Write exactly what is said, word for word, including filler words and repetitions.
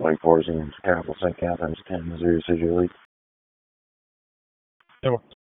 Lake Forest and Capital Saint Catharines, ten, Missouri, Julie. That works.